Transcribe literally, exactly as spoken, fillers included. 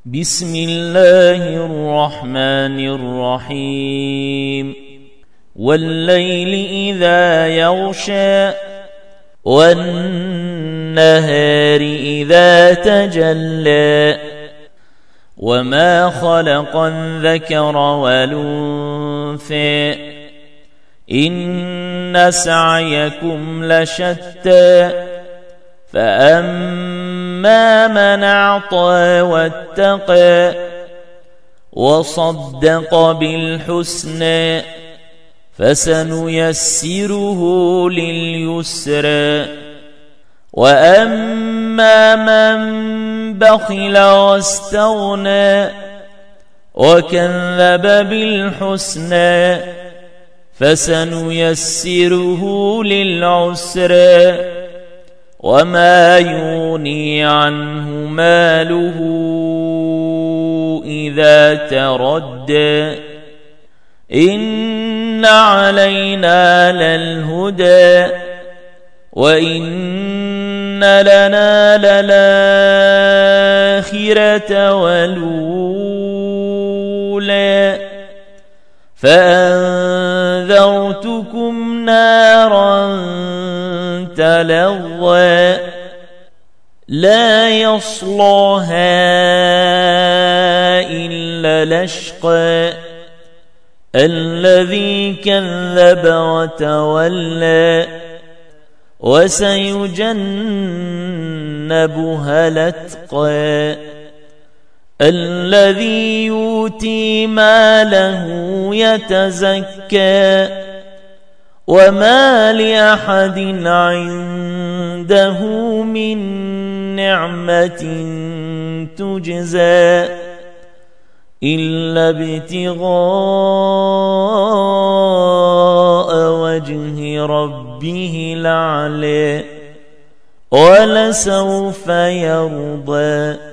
بسم الله الرحمن الرحيم والليل إذا يغشى والنهار إذا تجلى وما خلق الذكر والأنثى إن سعيكم لشتى فأما من أعطى واتقى وصدق بالحسنى فسنيسره لليسرى وأما من بخل واستغنى وكذب بالحسنى فسنيسره للعسرى وما يغني عنه ماله إذا تردى إن علينا للهدى وإن لنا للآخرة والأولى فأنذرتكم نارا تلظى لا يصلاها إلا الأشقى الذي كذب وتولى وسيجنبها الأتقى الذي يؤتي ماله يتزكى وما لأحد عنده من نعمة تجزى إلا ابتغاء وجه ربه الأعلى ولسوف يرضى.